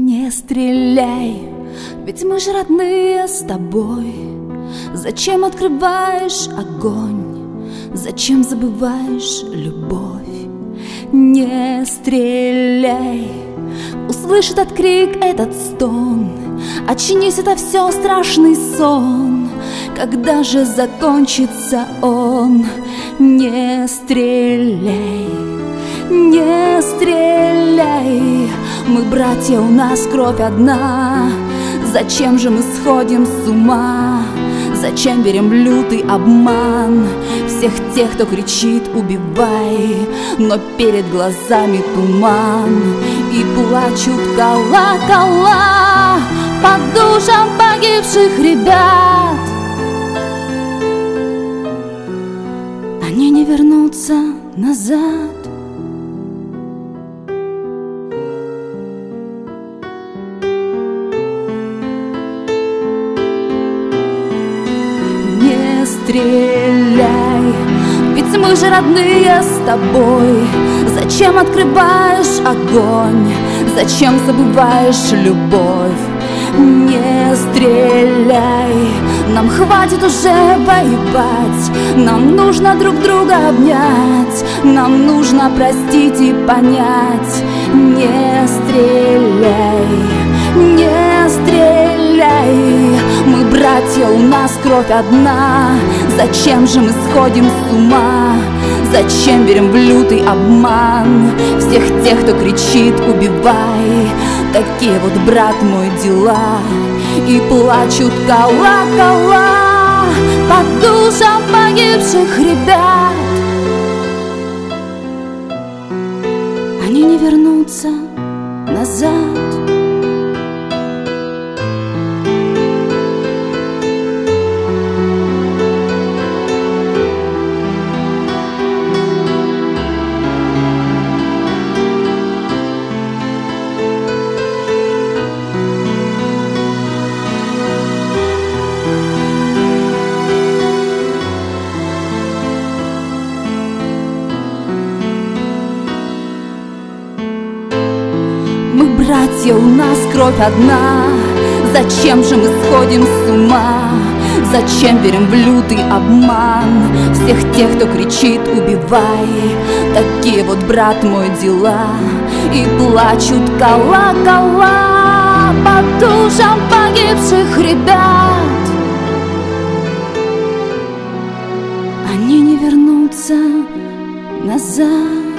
Не стреляй, ведь мы же родные с тобой. Зачем открываешь огонь? Зачем забываешь любовь? Не стреляй, услышит этот крик, этот стон. Очнись, это все страшный сон. Когда же закончится он? Не стреляй, не стреляй. Мы братья, у нас кровь одна. Зачем же мы сходим с ума? Зачем верим в лютый обман всех тех, кто кричит «убивай», но перед глазами туман, и плачут колокола по душам погибших ребят. Они не вернутся назад. Не стреляй, ведь мы же родные с тобой. Зачем открываешь огонь? Зачем забываешь любовь? Не стреляй, нам хватит уже воевать. Нам нужно друг друга обнять. Нам нужно простить и понять. Не стреляй, не стреляй. Мы братья, у нас кровь одна. Зачем же мы сходим с ума? Зачем верим в лютый обман всех тех, кто кричит «убивай»? Такие вот, брат мой, дела. И плачут колокола по душам погибших ребят. Они не вернутся назад. Мы братья, у нас кровь одна. Зачем же мы сходим с ума? Зачем верим в лютый обман всех тех, кто кричит «убивай»? Такие вот, брат мой, дела. И плачут колокола по душам погибших ребят. Они не вернутся назад.